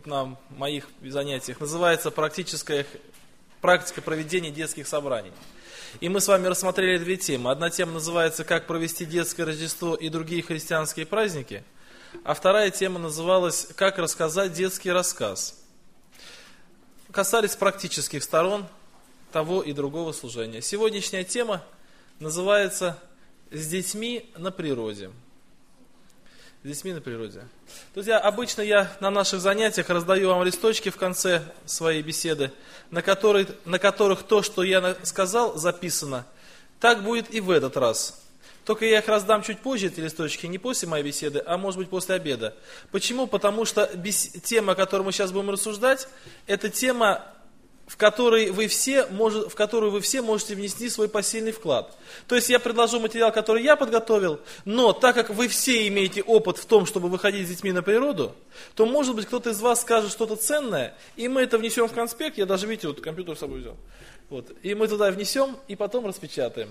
на моих занятиях, называется практика проведения детских собраний. И мы с вами рассмотрели две темы. Одна тема называется «Как провести детское Рождество и другие христианские праздники», а вторая тема называлась «Как рассказать детский рассказ». Касались практических сторон того и другого служения. Сегодняшняя тема называется «С детьми на природе». С детьми на природе. Друзья, обычно я на наших занятиях раздаю вам листочки в конце своей беседы, на которых то, что я сказал, записано. Так будет и в этот раз. Только я их раздам чуть позже, эти листочки, не после моей беседы, а может быть после обеда. Почему? Потому что тема, о которой мы сейчас будем рассуждать, это тема, в которую вы все можете внести свой посильный вклад. То есть я предложу материал, который я подготовил, но так как вы все имеете опыт в том, чтобы выходить с детьми на природу, то может быть кто-то из вас скажет что-то ценное, и мы это внесем в конспект, я даже, видите, вот компьютер с собой взял, вот, и мы туда внесем и потом распечатаем.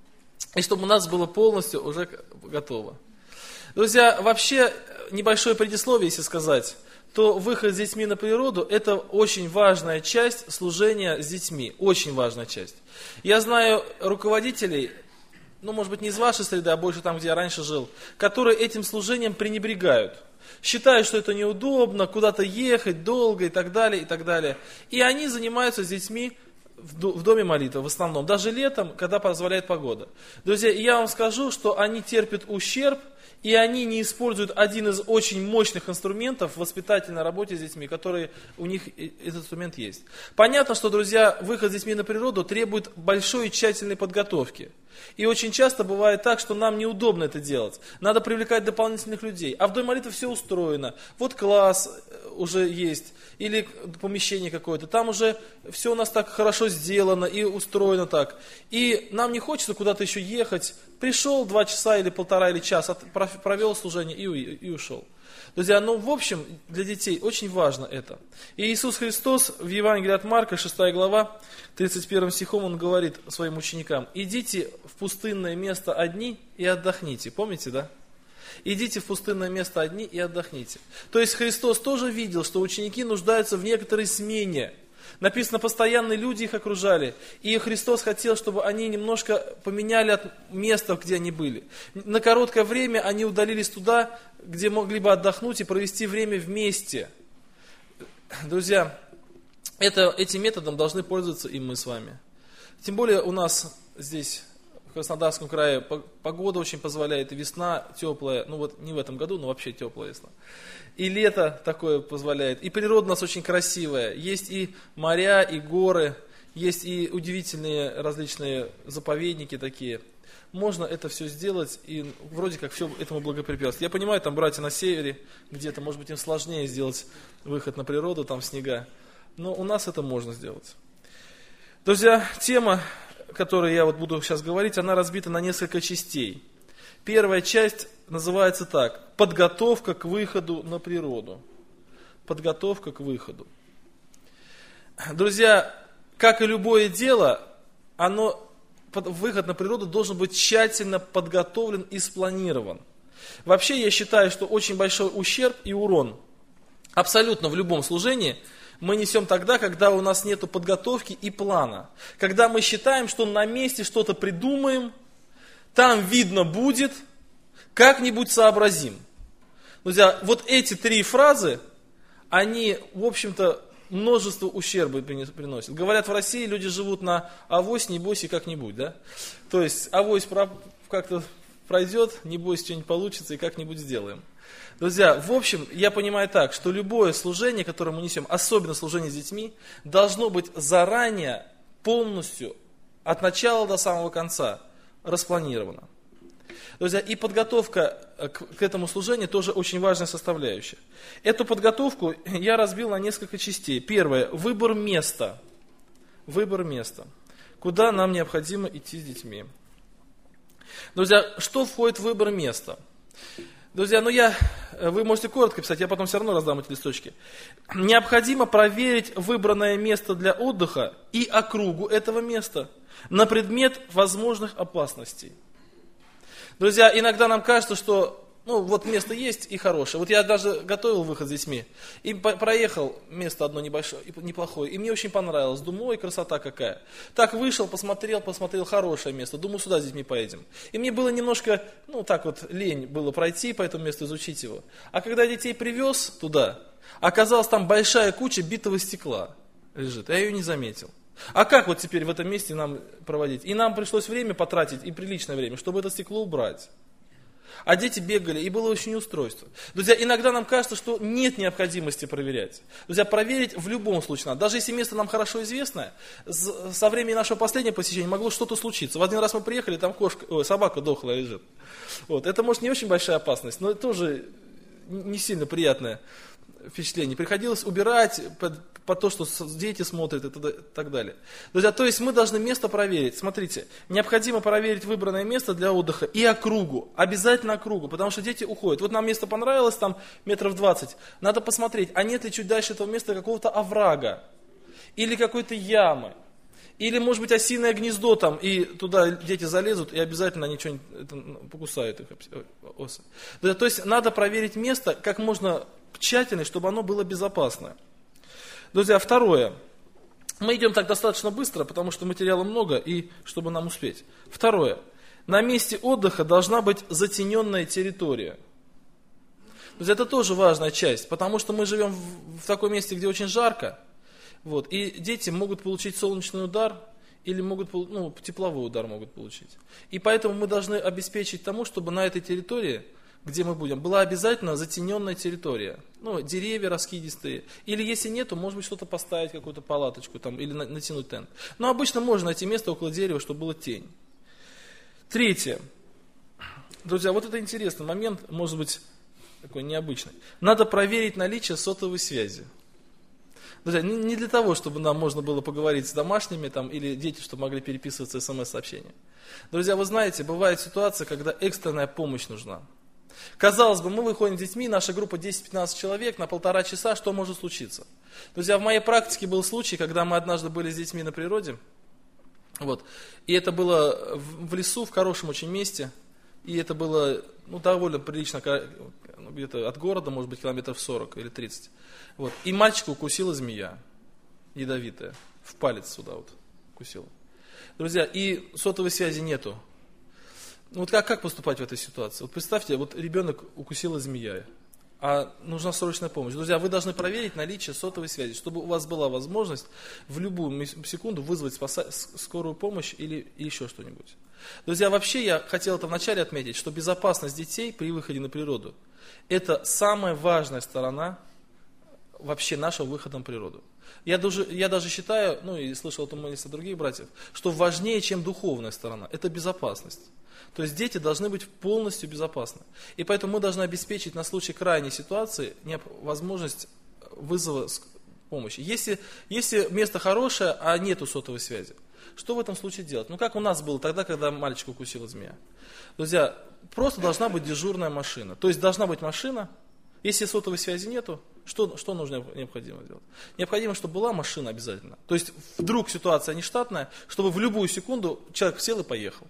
И чтобы у нас было полностью уже готово. Друзья, вообще небольшое предисловие, если сказать, то выход с детьми на природу – это очень важная часть служения с детьми, очень важная часть. Я знаю руководителей, может быть не из вашей среды, а больше там, где я раньше жил, которые этим служением пренебрегают. Считают, что это неудобно, куда-то ехать долго и так далее, и так далее. И они занимаются с детьми в доме молитвы в основном, даже летом, когда позволяет погода. Друзья, я вам скажу, что они терпят ущерб, и они не используют один из очень мощных инструментов в воспитательной работе с детьми, которые у них этот инструмент есть. Понятно, что, друзья, выход с детьми на природу требует большой и тщательной подготовки. И очень часто бывает так, что нам неудобно это делать. Надо привлекать дополнительных людей. А в доме молитвы все устроено. Вот класс уже есть, или помещение какое-то. Там уже все у нас так хорошо сделано и устроено так. И нам не хочется куда-то еще ехать. Пришел 2 часа или 1,5 или час, провел служение и ушел. Друзья, в общем, для детей очень важно это. И Иисус Христос в Евангелии от Марка, 6 глава, 31 стихом, Он говорит своим ученикам: «Идите в пустынное место одни и отдохните». Помните, да? Идите в пустынное место одни и отдохните. То есть Христос тоже видел, что ученики нуждаются в некоторой смене. Написано, постоянные люди их окружали. И Христос хотел, чтобы они немножко поменяли от места, где они были. На короткое время они удалились туда, где могли бы отдохнуть и провести время вместе. Друзья, этим методом должны пользоваться и мы с вами. Тем более у нас здесь, в Краснодарском крае, погода очень позволяет, и весна теплая, не в этом году, но вообще теплая весна. И лето такое позволяет, и природа у нас очень красивая. Есть и моря, и горы, есть и удивительные различные заповедники такие. Можно это все сделать, и вроде как все этому благоприятствует. Я понимаю, там братья на севере, где-то, может быть, им сложнее сделать выход на природу, там снега. Но у нас это можно сделать. Друзья, тема, о которой я буду сейчас говорить, она разбита на несколько частей. Первая часть называется так: подготовка к выходу на природу. Подготовка к выходу. Друзья, как и любое дело, выход на природу должен быть тщательно подготовлен и спланирован. Вообще я считаю, что очень большой ущерб и урон абсолютно в любом служении мы несем тогда, когда у нас нет подготовки и плана. Когда мы считаем, что на месте что-то придумаем, там видно будет, как-нибудь сообразим. Друзья, вот эти 3 фразы, они, в общем-то, множество ущерба приносят. Говорят, в России люди живут на авось, небось и как-нибудь, да? То есть авось как-то пройдет, небось что-нибудь получится и как-нибудь сделаем. Друзья, в общем, я понимаю так, что любое служение, которое мы несем, особенно служение с детьми, должно быть заранее, полностью, от начала до самого конца, распланировано. Друзья, и подготовка к этому служению тоже очень важная составляющая. Эту подготовку я разбил на несколько частей. Первое – выбор места. Выбор места. Куда нам необходимо идти с детьми. Друзья, что входит в выбор места? Друзья, вы можете коротко писать, я потом все равно раздам эти листочки. Необходимо проверить выбранное место для отдыха и округу этого места на предмет возможных опасностей. Друзья, иногда нам кажется, что Ну, вот место есть и хорошее. Вот я даже готовил выход с детьми. И проехал место одно небольшое, неплохое. И мне очень понравилось. Думаю, ой, красота какая. Так вышел, посмотрел, хорошее место. Думаю, сюда с детьми поедем. И мне было немножко, ну, так вот, лень было пройти по этому месту, изучить его. А когда я детей привез туда, оказалось, там большая куча битого стекла лежит. Я ее не заметил. А как вот теперь в этом месте нам проводить? И нам пришлось время потратить, и приличное время, чтобы это стекло убрать. А дети бегали, и было очень неустройство. Друзья, иногда нам кажется, что нет необходимости проверять. Друзья, проверить в любом случае надо. Даже если место нам хорошо известное, со времени нашего последнего посещения могло что-то случиться. В один раз мы приехали, там собака дохлая лежит. Вот. Это может не очень большая опасность, но это тоже не сильно приятное впечатление. Приходилось убирать по то, что дети смотрят и так далее. Друзья, то есть мы должны место проверить. Смотрите, необходимо проверить выбранное место для отдыха и округу. Обязательно округу, потому что дети уходят. Вот нам место понравилось, там метров 20. Надо посмотреть, а нет ли чуть дальше этого места какого-то оврага или какой-то ямы. Или, может быть, осиное гнездо там, и туда дети залезут, и обязательно они что-нибудь покусают их осы. То есть надо проверить место как можно тщательнее, чтобы оно было безопасное. Друзья, второе. Мы идем так достаточно быстро, потому что материала много, и чтобы нам успеть. Второе. На месте отдыха должна быть затененная территория. Друзья, это тоже важная часть, потому что мы живем в таком месте, где очень жарко. Вот, и дети могут получить солнечный удар, или могут, тепловой удар могут получить. И поэтому мы должны обеспечить тому, чтобы на этой территории, где мы будем, была обязательно затененная территория. Ну, деревья раскидистые. Или если нету, может быть, что-то поставить, какую-то палаточку там, или натянуть тент. Но обычно можно найти место около дерева, чтобы была тень. Третье. Друзья, вот это интересный момент, может быть, такой необычный. Надо проверить наличие сотовой связи. Друзья, не для того, чтобы нам можно было поговорить с домашними, там, или дети, чтобы могли переписываться смс-сообщения. Друзья, вы знаете, бывает ситуация, когда экстренная помощь нужна. Казалось бы, мы выходим с детьми, наша группа 10-15 человек, на 1,5 часа, что может случиться? Друзья, в моей практике был случай, когда мы однажды были с детьми на природе, вот, и это было в лесу, в хорошем очень месте, и это было довольно прилично, где-то от города, может быть, километров 40 или 30. Вот, и мальчика укусила змея, ядовитая, в палец сюда вот укусила. Друзья, и сотовой связи нету. Вот как поступать в этой ситуации? Вот представьте, вот ребенок укусила змея, а нужна срочная помощь. Друзья, вы должны проверить наличие сотовой связи, чтобы у вас была возможность в любую секунду вызвать скорую помощь или еще что-нибудь. Друзья, вообще я хотел это вначале отметить, что безопасность детей при выходе на природу – это самая важная сторона вообще нашего выхода на природу. Я даже считаю, и слышал это от других братьев, что важнее, чем духовная сторона, это безопасность. То есть дети должны быть полностью безопасны. И поэтому мы должны обеспечить на случай крайней ситуации возможность вызова помощи. Если место хорошее, а нету сотовой связи, что в этом случае делать? Как у нас было тогда, когда мальчика укусила змея. Друзья, просто должна быть дежурная машина. То есть должна быть машина. Если сотовой связи нету, что необходимо делать? Необходимо, чтобы была машина обязательно. То есть вдруг ситуация нештатная, чтобы в любую секунду человек сел и поехал.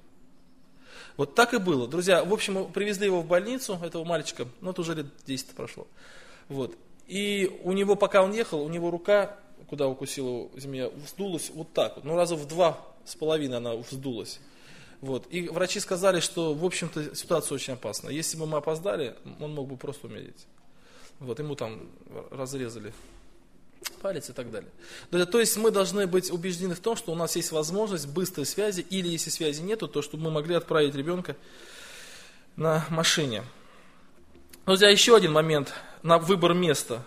Вот так и было. Друзья, в общем, мы привезли его в больницу, этого мальчика, это уже лет 10 прошло. Вот. И у него, пока он ехал, у него рука, куда укусила змея, вздулась вот так вот. Раза в 2,5 она вздулась. Вот. И врачи сказали, что, в общем-то, ситуация очень опасна. Если бы мы опоздали, он мог бы просто умереть. Вот. Ему там разрезали палец и так далее. То есть мы должны быть убеждены в том, что у нас есть возможность быстрой связи, или если связи нету, то чтобы мы могли отправить ребенка на машине. Друзья, еще один момент на выбор места.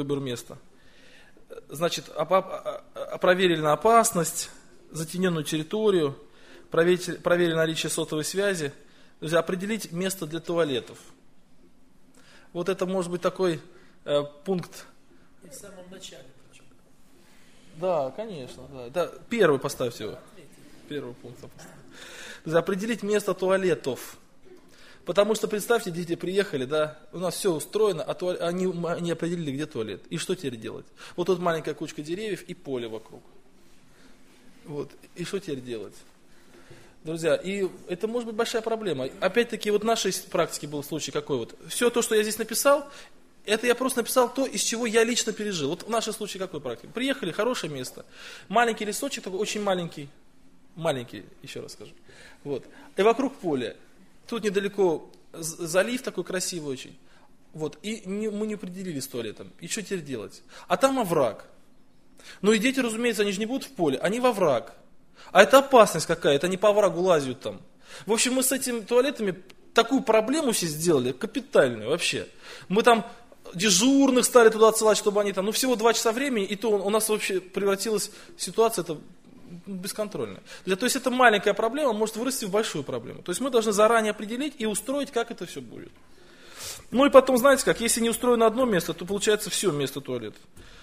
Значит, проверили на опасность, затененную территорию, проверили наличие сотовой связи. Друзья, определить место для туалетов. Вот это может быть такой пункт. И в самом начале. Да, конечно. Да. Первый поставьте его. Первый пункт поставьте. Друзья, определить место туалетов. Потому что, представьте, дети приехали, у нас все устроено, а они не определили, где туалет. И что теперь делать? Вот тут маленькая кучка деревьев и поле вокруг. Вот. И что теперь делать? Друзья, и это может быть большая проблема. Опять-таки, вот в нашей практике был случай какой вот. Все то, что я здесь написал, это я просто написал то, из чего я лично пережил. Вот в нашем случае какой практика? Приехали, хорошее место. Маленький лесочек такой, очень маленький. Маленький, еще раз скажу. Вот. И вокруг поле. Тут недалеко залив такой красивый очень. Вот. И мы не определились с туалетом. И что теперь делать? А там овраг. Ну и дети, разумеется, они же не будут в поле, они во овраг. А это опасность какая-то, они по оврагу лазят там. В общем, мы с этими туалетами такую проблему себе сделали, капитальную вообще. Мы там дежурных стали туда отсылать, чтобы они там, ну всего 2 часа времени, и то у нас вообще превратилась ситуация это бесконтрольная. То есть эта маленькая проблема может вырасти в большую проблему. То есть мы должны заранее определить и устроить, как это все будет. Ну и потом, знаете как, если не устроено одно место, то получается все место туалета.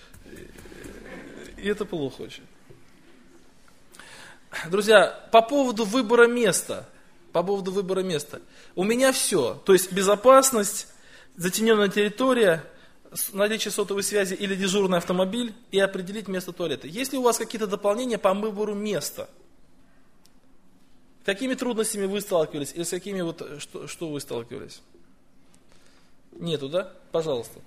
И это плохо очень. Друзья, по поводу выбора места. У меня все. То есть безопасность, затененная территория, наличие сотовой связи или дежурный автомобиль и определить место туалета. Есть ли у вас какие-то дополнения по выбору места? С какими трудностями вы сталкивались? Или с какими вот, что вы сталкивались? Нету, да? Пожалуйста.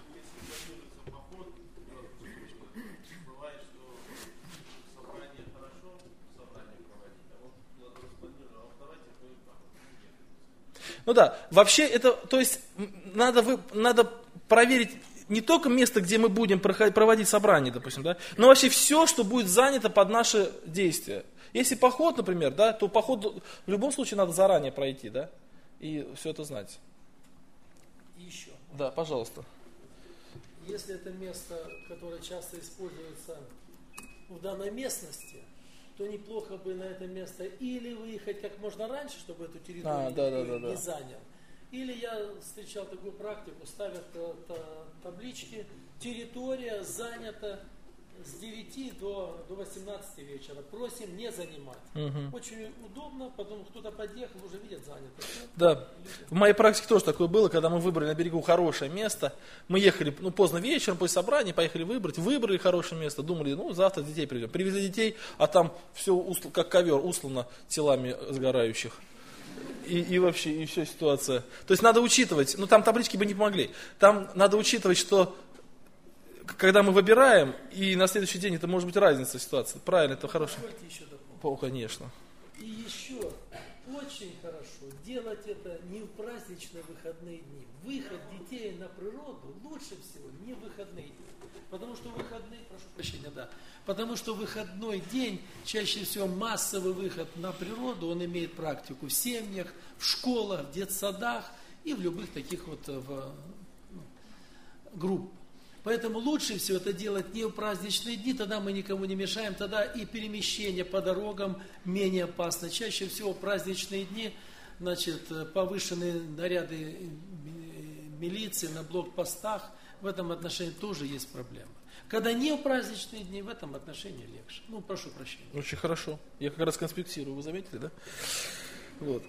Ну да, вообще это, то есть надо проверить не только место, где мы будем проводить собрание, допустим, да, но вообще все, что будет занято под наши действия. Если поход, например, да, то поход в любом случае надо заранее пройти, да, и все это знать. И еще. Да, пожалуйста. Если это место, которое часто используется в данной местности, то неплохо бы на это место или выехать как можно раньше, чтобы эту территорию не занял. Или я встречал такую практику, ставят таблички, территория занята с 9 до 18 вечера, просим не занимать. Угу. Очень удобно, потом кто-то подъехал, уже видят занято. Да, в моей практике тоже такое было, когда мы выбрали на берегу хорошее место, мы ехали поздно вечером, после собрания, поехали выбрали хорошее место, думали, завтра детей привезем. Привезли детей, а там все как ковер услано телами сгорающих. И вообще, и вся ситуация. То есть надо учитывать, там таблички бы не помогли, там надо учитывать, что когда мы выбираем, и на следующий день это может быть разница ситуации. Правильно, это хорошо. Конечно. И еще очень хорошо делать это не в праздничные выходные дни. Выход детей на природу лучше всего не в выходные дни. Потому что Потому что выходной день, чаще всего массовый выход на природу, он имеет практику в семьях, в школах, в детсадах и в любых таких вот группах. Поэтому лучше всего это делать не в праздничные дни, тогда мы никому не мешаем, тогда и перемещение по дорогам менее опасно. Чаще всего в праздничные дни, повышенные наряды милиции на блокпостах, в этом отношении тоже есть проблема. Когда не в праздничные дни, в этом отношении легче. Прошу прощения. Очень хорошо. Я как раз конспектирую, вы заметили, да? Вот.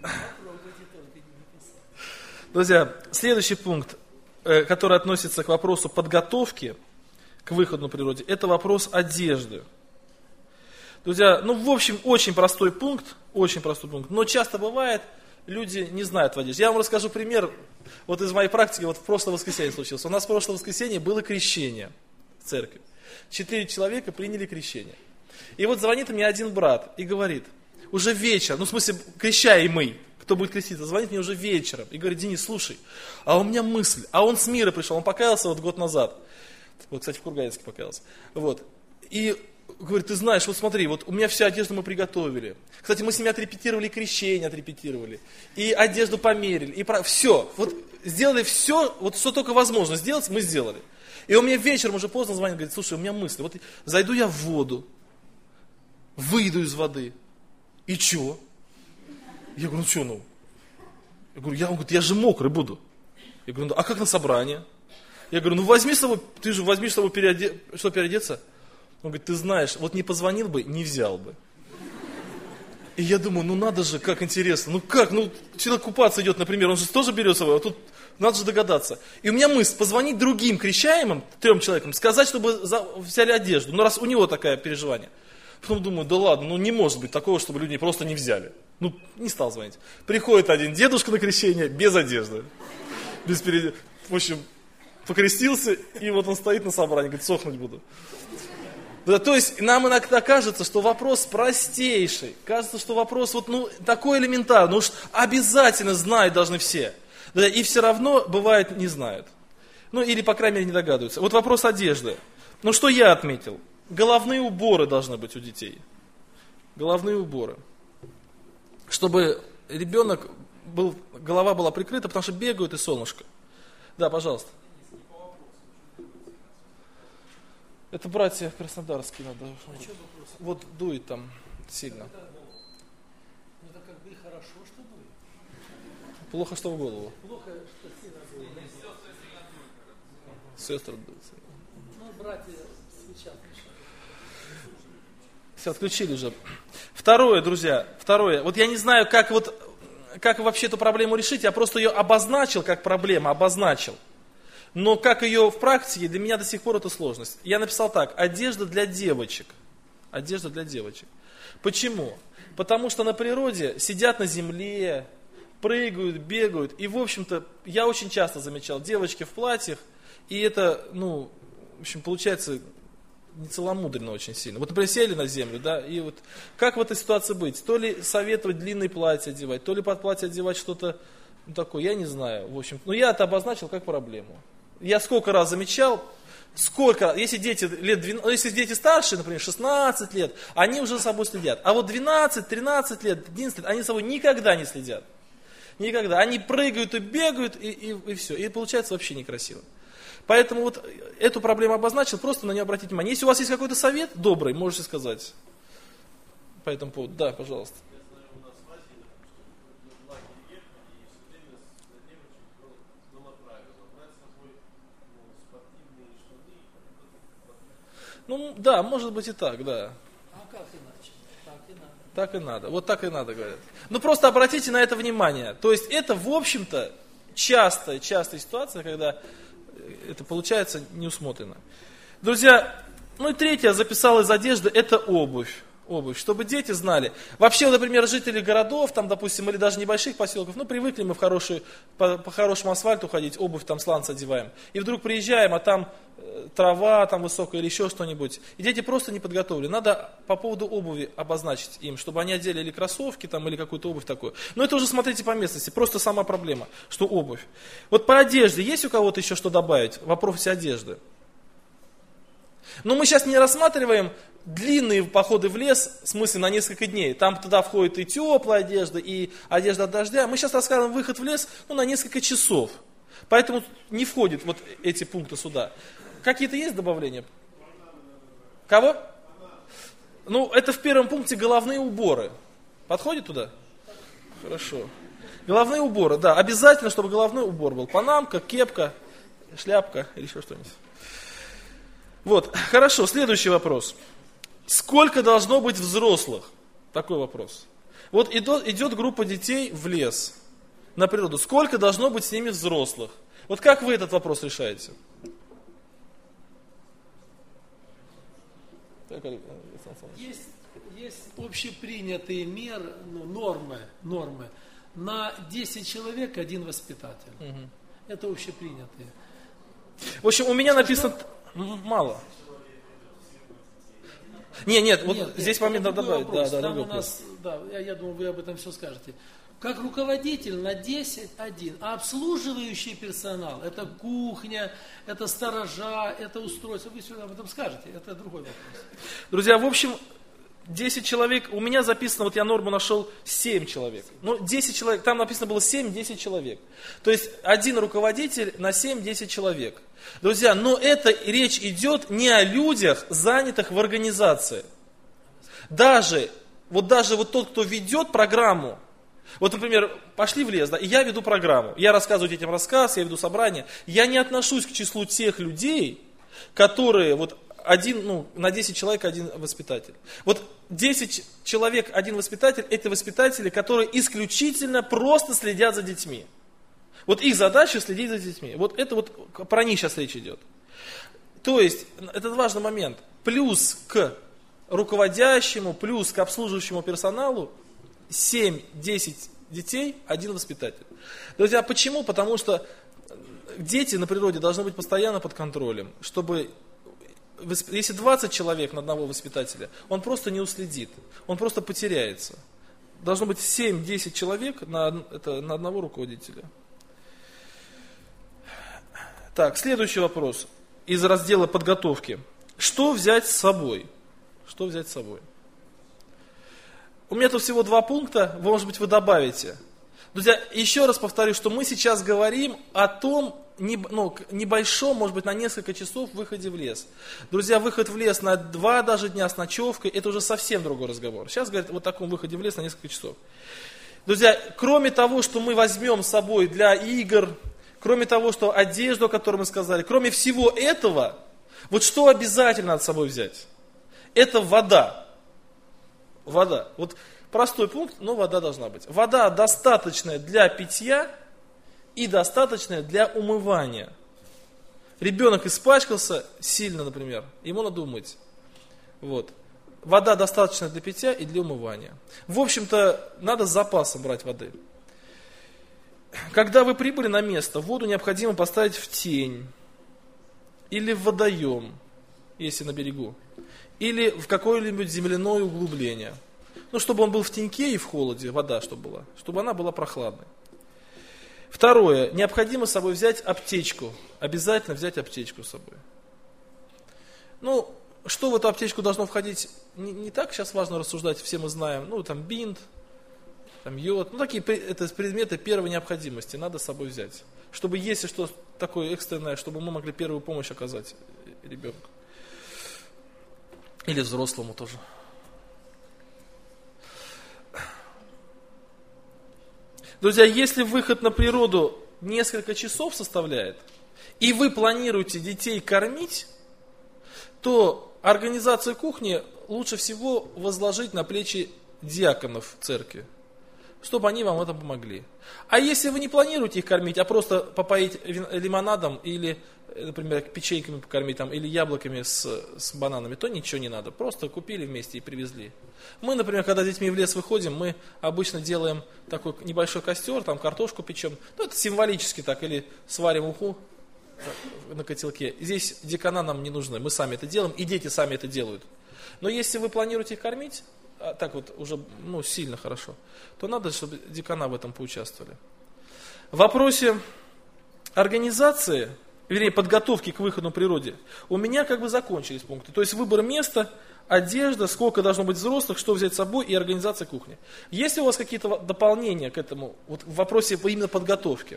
Друзья, следующий пункт, который относится к вопросу подготовки к выходу на природе, это вопрос одежды. Друзья, в общем, очень простой пункт, но часто бывает, люди не знают в одежде. Я вам расскажу пример, из моей практики, в прошлое воскресенье случилось. У нас в прошлое воскресенье было крещение в церкви. 4 человека приняли крещение. И звонит мне один брат и говорит, уже вечер, крещаемый, кто будет креститься, звонит мне уже вечером и говорит, Денис, слушай, а у меня мысль, а он с мира пришел, он покаялся год назад, кстати, в Курганинске покаялся, и говорит, ты знаешь, смотри, у меня вся одежда мы приготовили, кстати, мы с ними отрепетировали, крещение отрепетировали, и одежду померили, и все, сделали все, что только возможно сделать, мы сделали. И он мне вечером уже поздно звонит, говорит, слушай, у меня мысли, зайду я в воду, выйду из воды, и чё? Я говорю, Я говорю, он говорит, я же мокрый буду. Я говорю, а как на собрание? Я говорю, возьми с собой, ты же возьми с собой переодеться. Он говорит, ты знаешь, не позвонил бы, не взял бы. И я думаю, надо же, как интересно, человек купаться идет, например, он же тоже берет с собой, а тут надо же догадаться. И у меня мысль, позвонить другим крещаемым, 3 человекам, сказать, чтобы взяли одежду, раз у него такое переживание. Потом думаю, да ладно, ну не может быть такого, чтобы люди просто не взяли. Ну, не стал звонить. Приходит один дедушка на крещение без одежды. В общем, покрестился, и вот он стоит на собрании, говорит, сохнуть буду. Да, то есть нам иногда кажется, что вопрос простейший. Кажется, что вопрос вот, такой элементарный. Ну уж обязательно знать должны все. Да, и все равно, бывает, не знают. Или, по крайней мере, не догадываются. Вот вопрос одежды. Что я отметил? Головные уборы должны быть у детей. Головные уборы. Чтобы ребенок голова была прикрыта, потому что бегают и солнышко. Да, пожалуйста. Это братья краснодарские надо. Вот дует там сильно. Это как бы и хорошо, что дует. Плохо, что в голову. Плохо, что сильно дует. Сестры дуют. Братья свечат. Все, отключили уже. Второе, друзья, Вот я не знаю, как вообще эту проблему решить. Я просто ее обозначил как проблему, обозначил. Но как ее в практике, для меня до сих пор это сложность. Я написал так, одежда для девочек. Одежда для девочек. Почему? Потому что на природе сидят на земле, прыгают, бегают. И, в общем-то, я очень часто замечал девочки в платьях. И это, в общем, получается нецеломудренно очень сильно. Вот, например, сели на землю, да, и вот как в этой ситуации быть? То ли советовать длинные платья одевать, то ли под платье одевать что-то такое, я не знаю, в общем. Но я это обозначил как проблему. Я сколько раз замечал, если дети если дети старше, например, 16 лет, они уже за собой следят. А вот 12, 13 лет, 11 лет, они за собой никогда не следят. Никогда. Они прыгают и бегают, и все. И получается вообще некрасиво. Поэтому вот эту проблему обозначил, просто на нее обратите внимание. Если у вас есть какой-то совет добрый, можете сказать по этому поводу. Да, пожалуйста. Да, может быть и так, да. А как иначе? Так и надо. Так и надо. Вот так и надо, говорят. Просто обратите на это внимание. То есть это, в общем-то, частая ситуация, когда это получается неусмотрено. Друзья, и третье я записал из одежды, это обувь. Чтобы дети знали. Вообще, например, жители городов, там, допустим, или даже небольших поселков, привыкли мы по хорошему асфальту ходить, обувь там сланцы одеваем. И вдруг приезжаем, а там трава там высокая или еще что-нибудь. И дети просто не подготовлены. Надо по поводу обуви обозначить им, чтобы они одели или кроссовки там, или какую-то обувь такую. Но это уже смотрите по местности, просто сама проблема, что обувь. Вот по одежде есть у кого-то еще что добавить в вопросе одежды? Но мы сейчас не рассматриваем длинные походы в лес, в смысле на несколько дней. Там туда входит и теплая одежда, и одежда от дождя. Мы сейчас рассказываем выход в лес на несколько часов. Поэтому не входят вот эти пункты сюда. Какие-то есть добавления? Кого? Это в первом пункте головные уборы. Подходит туда? Хорошо. Головные уборы, да. Обязательно, чтобы головной убор был. Панамка, кепка, шляпка или еще что-нибудь. Вот, хорошо, следующий вопрос. Сколько должно быть взрослых? Такой вопрос. Вот идет группа детей в лес, на природу. Сколько должно быть с ними взрослых? Вот как вы этот вопрос решаете? Есть общепринятые меры, нормы. На 10 человек один воспитатель. Угу. Это общепринятые. В общем, у меня написано мало. Нет, здесь момент надо добавить. Я думаю, вы об этом все скажете. Как руководитель на 10 один, а обслуживающий персонал, это кухня, это сторожа, это устройство, вы все об этом скажете, это другой вопрос. Друзья, в общем, 10 человек, у меня записано, вот я норму нашел, 7 человек. 10 человек, там написано было 7-10 человек. То есть один руководитель на 7-10 человек. Друзья, но это речь идет не о людях, занятых в организации. Даже тот, кто ведет программу, вот, например, пошли в лес, да, и я веду программу, я рассказываю детям рассказ, я веду собрание, я не отношусь к числу тех людей, которые на 10 человек один воспитатель. 10 человек, один воспитатель, это воспитатели, которые исключительно просто следят за детьми. Их задача следить за детьми. Про них сейчас речь идет. То есть, это важный момент. Плюс к руководящему плюс к обслуживающему персоналу 7-10 детей, 1 воспитатель. Друзья, почему? Потому что дети на природе должны быть постоянно под контролем, чтобы, если 20 человек на одного воспитателя, он просто не уследит, он просто потеряется. Должно быть 7-10 человек на одного руководителя. Так, следующий вопрос из раздела подготовки. Что взять с собой? Что взять с собой? У меня тут всего 2 пункта, может быть, вы добавите. Друзья, еще раз повторю, что мы сейчас говорим о том, небольшом, может быть, на несколько часов выходе в лес. Друзья, выход в лес на 2 даже дня с ночевкой, это уже совсем другой разговор. Сейчас говорят о таком выходе в лес на несколько часов. Друзья, кроме того, что мы возьмем с собой для игр, кроме того, что одежду, о которой мы сказали, кроме всего этого, вот что обязательно надо с собой взять? Это вода. Вода. Вот простой пункт, но вода должна быть. Вода достаточная для питья и достаточная для умывания. Ребенок испачкался сильно, например, ему надо умыть. Вот. Вода достаточная для питья и для умывания. В общем-то, надо с запасом брать воды. Когда вы прибыли на место, воду необходимо поставить в тень или в водоем, если на берегу, или в какое-нибудь земляное углубление. Чтобы он был в теньке и в холоде, вода чтобы была, чтобы она была прохладной. Второе, необходимо с собой взять аптечку, обязательно взять аптечку с собой. Что в эту аптечку должно входить, не так сейчас важно рассуждать, все мы знаем, там бинт, там йод, такие это предметы первой необходимости, надо с собой взять. Чтобы, если что такое экстренное, чтобы мы могли первую помощь оказать ребенку. Или взрослому тоже. Друзья, если выход на природу несколько часов составляет, и вы планируете детей кормить, то организацию кухни лучше всего возложить на плечи диаконов церкви, чтобы они вам в этом помогли. А если вы не планируете их кормить, а просто попоить лимонадом или, например, печеньками покормить или яблоками с бананами, то ничего не надо. Просто купили вместе и привезли. Мы, например, когда с детьми в лес выходим, мы обычно делаем такой небольшой костер, картошку печем. Это символически так, или сварим уху на котелке. Здесь декана нам не нужны, мы сами это делаем, и дети сами это делают. Но если вы планируете их кормить, так вот уже сильно хорошо, то надо, чтобы декана в этом поучаствовали. В вопросе организации, подготовки к выходу на природе, у меня закончились пункты. То есть выбор места, одежда, сколько должно быть взрослых, что взять с собой и организация кухни. Есть ли у вас какие-то дополнения к этому в вопросе именно подготовки?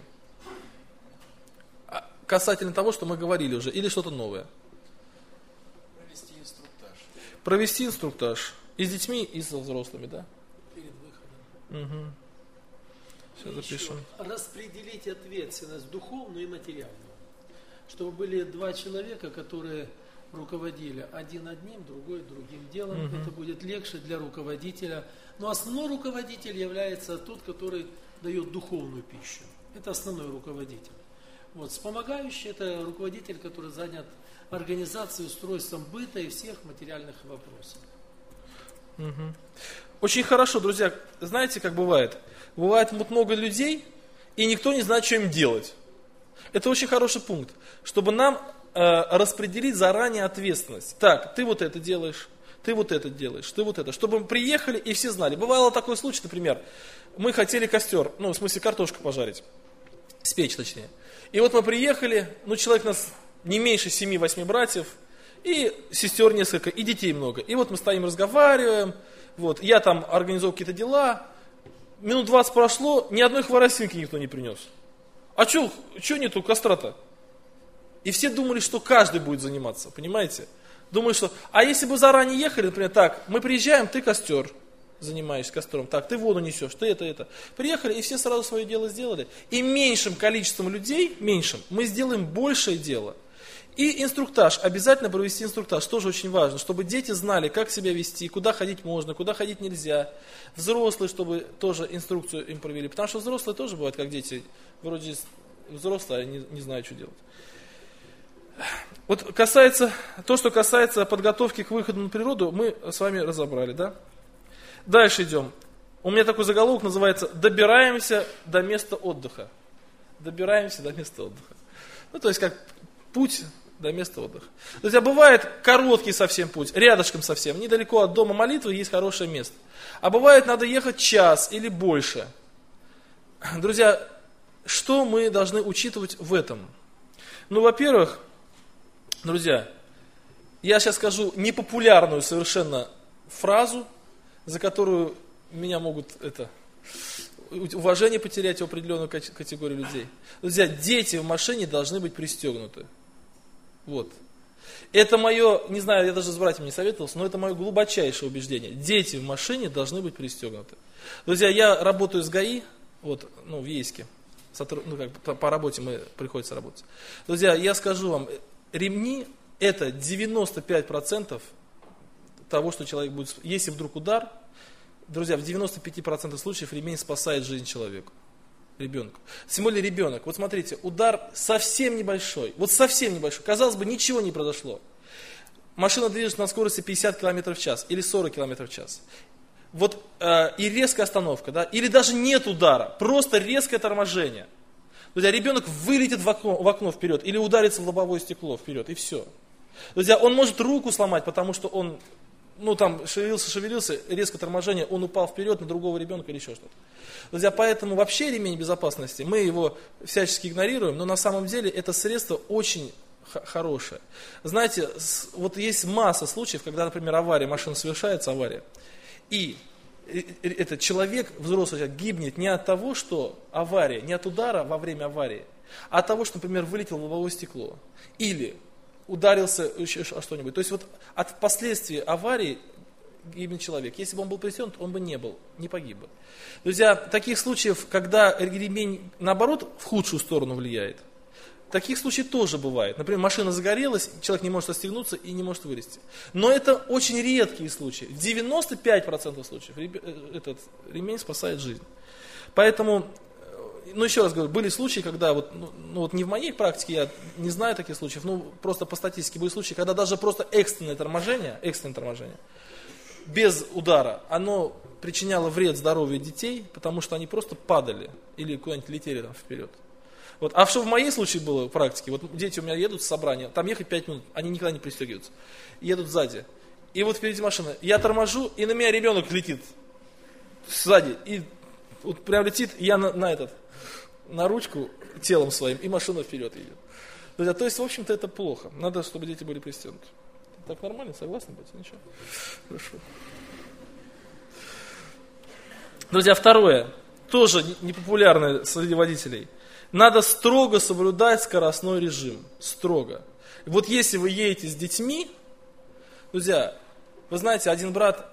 Касательно того, что мы говорили уже, или что-то новое? Провести инструктаж. Провести инструктаж. И с детьми, и со взрослыми, да? Перед выходом. Угу. Все запишем. Распределить ответственность духовную и материальную. Чтобы были 2 человека, которые руководили один одним, другой другим делом. Это будет легче для руководителя. Но основной руководитель является тот, который дает духовную пищу. Это основной руководитель. Вспомогающий – это руководитель, который занят организацией, устройством быта и всех материальных вопросов. Очень хорошо, друзья. Знаете, как бывает? Бывает много людей, и никто не знает, что им делать. Это очень хороший пункт, чтобы нам распределить заранее ответственность. Так, ты вот это делаешь, ты вот это делаешь, ты вот это. Чтобы мы приехали и все знали. Бывало такой случай, например, мы хотели костер, в смысле картошку пожарить, спечь точнее. И мы приехали, человек у нас не меньше 7-8 братьев, и сестер несколько, и детей много. И мы стоим, разговариваем, я там организовал какие-то дела, минут 20 прошло, ни одной хворостинки никто не принес. А что нету костра-то? И все думали, что каждый будет заниматься, понимаете? Думали, что, а если бы заранее ехали, например, так, мы приезжаем, ты костер занимаешься костром, так, ты воду несешь, ты это. Приехали, и все сразу свое дело сделали. И меньшим количеством людей, мы сделаем большее дело. И инструктаж, обязательно провести инструктаж, тоже очень важно, чтобы дети знали, как себя вести, куда ходить можно, куда ходить нельзя. Взрослые, чтобы тоже инструкцию им провели, потому что взрослые тоже бывают, как дети, вроде взрослые, а не знают, что делать. Вот то, что касается подготовки к выходу на природу, мы с вами разобрали, да? Дальше идем. У меня такой заголовок называется «Добираемся до места отдыха». Добираемся до места отдыха. Ну, то есть, как путь до места отдыха. Друзья, бывает короткий совсем путь, рядышком совсем, недалеко от дома молитвы есть хорошее место. А бывает, надо ехать час или больше. Друзья, что мы должны учитывать в этом? Ну, во-первых, друзья, я сейчас скажу непопулярную совершенно фразу, за которую меня могут уважение потерять у определенную категорию людей. Друзья, дети в машине должны быть пристегнуты. Вот. Это мое, не знаю, я даже с братьями не советовался, но это мое глубочайшее убеждение. Дети в машине должны быть пристегнуты. Друзья, я работаю с ГАИ, вот, в Ейске. По работе приходится работать. Друзья, я скажу вам, ремни это 95% того, что человек будет... Если вдруг удар, друзья, в 95% случаев ремень спасает жизнь человеку, ребенку. Тем более ребенок. Вот смотрите, удар совсем небольшой. Вот совсем небольшой. Казалось бы, ничего не произошло. Машина движется на скорости 50 км в час или 40 км в час. Вот и резкая остановка, да, или даже нет удара, просто резкое торможение. Друзья, ребенок вылетит в окно вперед или ударится в лобовое стекло вперед, и все. Друзья, он может руку сломать, потому что он, шевелился, резкое торможение, он упал вперед на другого ребенка или еще что-то. Друзья, поэтому вообще ремень безопасности, мы его всячески игнорируем, но на самом деле это средство очень хорошее. Знаете, вот есть масса случаев, когда, например, машина совершается, авария, и этот человек, взрослый человек, гибнет не от того, что авария, не от удара во время аварии, а от того, что, например, вылетело лобовое стекло, или ударился еще что-нибудь. То есть вот от последствий аварии гибнет человек. Если бы он был пристегнут, он бы не погиб бы. Друзья, таких случаев, когда ремень, наоборот, в худшую сторону влияет, таких случаев тоже бывает. Например, машина загорелась, человек не может отстегнуться и не может вылезти. Но это очень редкие случаи. В 95% случаев этот ремень спасает жизнь. Поэтому, еще раз говорю, были случаи, когда, вот не в моей практике, я не знаю таких случаев, просто по статистике были случаи, когда даже просто экстренное торможение, без удара, оно причиняло вред здоровью детей, потому что они просто падали или куда-нибудь летели там вперед. Вот. А что в моей случае было в практике, вот дети у меня едут с собрания, там ехать 5 минут, они никогда не пристегиваются, едут сзади. И вот впереди машина, я торможу, и на меня ребенок летит сзади, и вот прям летит, я на ручку телом своим, и машина вперед идет. Друзья, то есть, в общем-то, это плохо. Надо, чтобы дети были пристегнуты. Так нормально, согласны быть? Ничего. Хорошо. Друзья, второе, тоже непопулярное среди водителей. Надо строго соблюдать скоростной режим. Строго. Вот если вы едете с детьми, друзья, вы знаете, один брат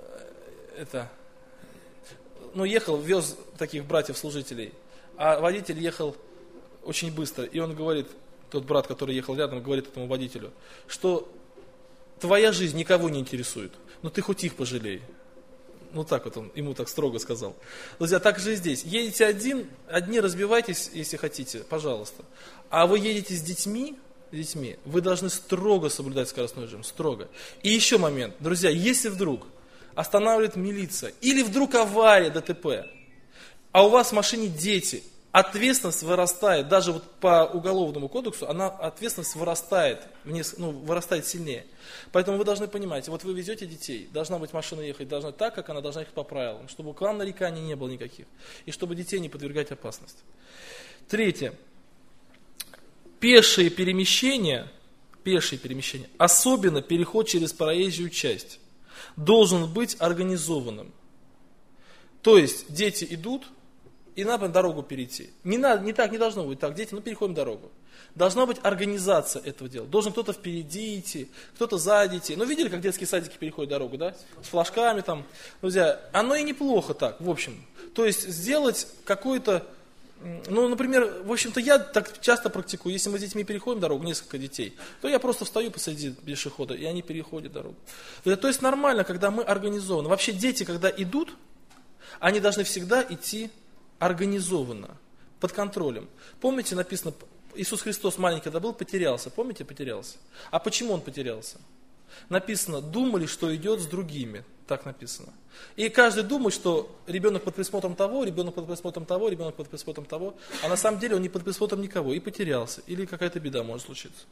ехал, вез таких братьев-служителей, а водитель ехал очень быстро. И он говорит, тот брат, который ехал рядом, говорит этому водителю, что твоя жизнь никого не интересует, но ты хоть их пожалей. Так вот он ему так строго сказал. Друзья, так же и здесь. Едете одни разбивайтесь, если хотите, пожалуйста. А вы едете с детьми, вы должны строго соблюдать скоростной режим, строго. И еще момент, друзья, если вдруг останавливает милиция, или вдруг авария, ДТП, а у вас в машине дети, ответственность вырастает, даже вот по уголовному кодексу, ответственность вырастает, вырастает сильнее. Поэтому вы должны понимать, вот вы везете детей, должна быть машина ехать, должна так, как она должна ехать по правилам, чтобы к вам нареканий не было никаких, и чтобы детей не подвергать опасности. Третье. Пешие перемещения, особенно переход через проезжую часть, должен быть организованным. То есть дети идут, и надо дорогу перейти. Не должно быть так, дети, переходим дорогу. Должна быть организация этого дела. Должен кто-то впереди идти, кто-то сзади идти. Видели, как детские садики переходят дорогу, да? С флажками там. Друзья, оно и неплохо так, в общем. То есть сделать какой-то, например, в общем-то я так часто практикую. Если мы с детьми переходим дорогу, несколько детей, то я просто встаю посреди пешехода, и они переходят дорогу. То есть нормально, когда мы организованы. Вообще дети, когда идут, они должны всегда идти организованно, под контролем. Помните, написано, Иисус Христос маленький когда был, потерялся. Помните, потерялся? А почему он потерялся? Написано, думали, что идет с другими. Так написано. И каждый думает, что ребенок под присмотром того, ребенок под присмотром того, ребенок под присмотром того. А на самом деле он не под присмотром никого. И потерялся. Или какая-то беда может случиться.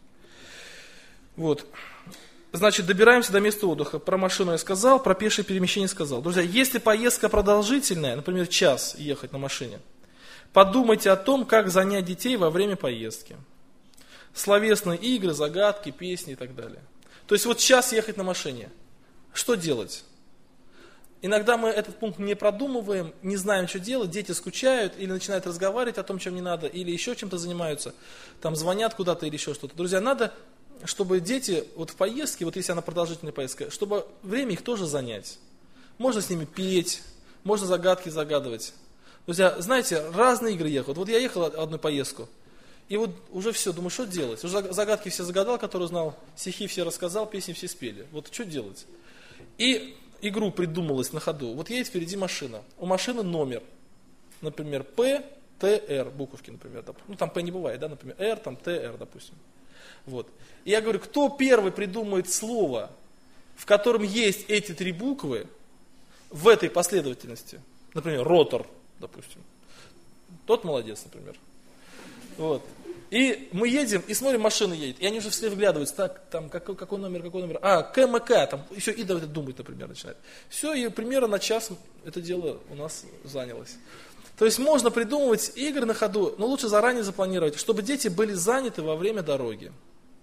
Вот. Значит, добираемся до места отдыха. Про машину я сказал, про пешее перемещение сказал. Друзья, если поездка продолжительная, например, час ехать на машине, подумайте о том, как занять детей во время поездки. Словесные игры, загадки, песни и так далее. То есть вот час ехать на машине. Что делать? Иногда мы этот пункт не продумываем, не знаем, что делать, дети скучают или начинают разговаривать о том, чем не надо, или еще чем-то занимаются, там звонят куда-то или еще что-то. Друзья, надо, чтобы дети вот в поездке, вот если она продолжительная поездка, чтобы время их тоже занять. Можно с ними петь, можно загадки загадывать. Друзья, знаете, разные игры ехают. Вот я ехал одну поездку, и вот уже все, думаю, что делать? Уже загадки все загадал, которые знал, стихи все рассказал, песни все спели. Вот что делать? И игру придумалась на ходу. Вот едет впереди машина. У машины номер. Например, П, Т, Р. Буковки, например. Ну, там П не бывает, да, например, Р, там Т, Р, допустим. Вот. И я говорю, кто первый придумает слово, в котором есть эти три буквы, в этой последовательности, например, ротор, допустим, тот молодец, например. Вот. И мы едем, и смотрим, машина едет, и они уже все вглядываются, так, там, какой номер, а, КМК, там, еще и давайте думать, например, начинает. Все, и примерно на час это дело у нас занялось. То есть можно придумывать игры на ходу, но лучше заранее запланировать, чтобы дети были заняты во время дороги.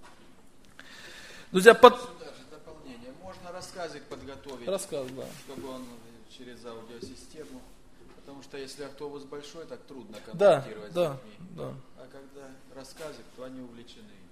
Друзья, дополнение. Можно рассказик подготовить, рассказ, да. Чтобы он через аудиосистему, потому что если автобус большой, так трудно контактировать с детьми. Да. А когда рассказик, то они увлечены.